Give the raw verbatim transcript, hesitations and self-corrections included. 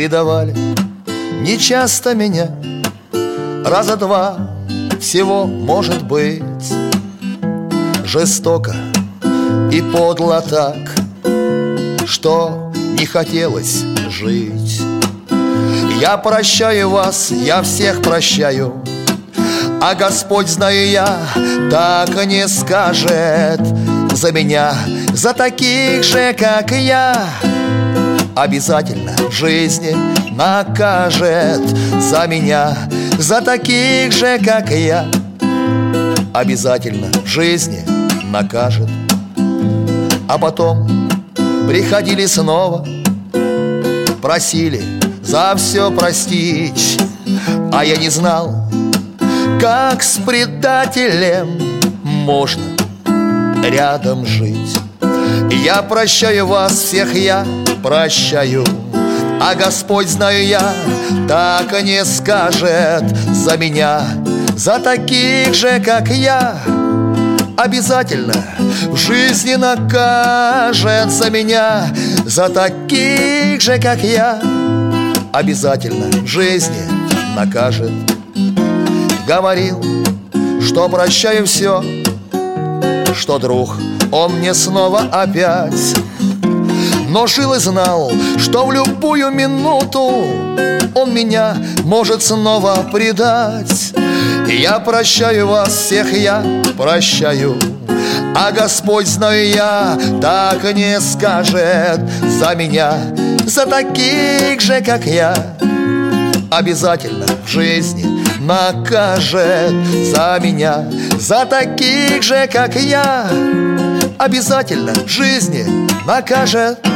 предавали нечасто меня, раза два всего, может быть. Жестоко и подло так, что не хотелось жить. Я прощаю вас, я всех прощаю, а Господь, знаю я, так не скажет за меня, за таких же, как я. Обязательно в жизни накажет за меня, за таких же, как я. Обязательно в жизни накажет. А потом приходили снова, просили за все простить, а я не знал, как с предателем можно рядом жить. Я прощаю вас всех, я прощаю, а Господь, знаю я, так не скажет за меня, за таких же, как я. Обязательно в жизни накажет за меня, за таких же, как я. Обязательно в жизни накажет. Говорил, что прощаю все, что друг он мне снова опять, но жил и знал, что в любую минуту он меня может снова предать. Я прощаю вас всех, я прощаю, а Господь, знаю я, так не скажет за меня, за таких же, как я. Обязательно в жизни накажет за меня, за таких же, как я. Обязательно в жизни накажет.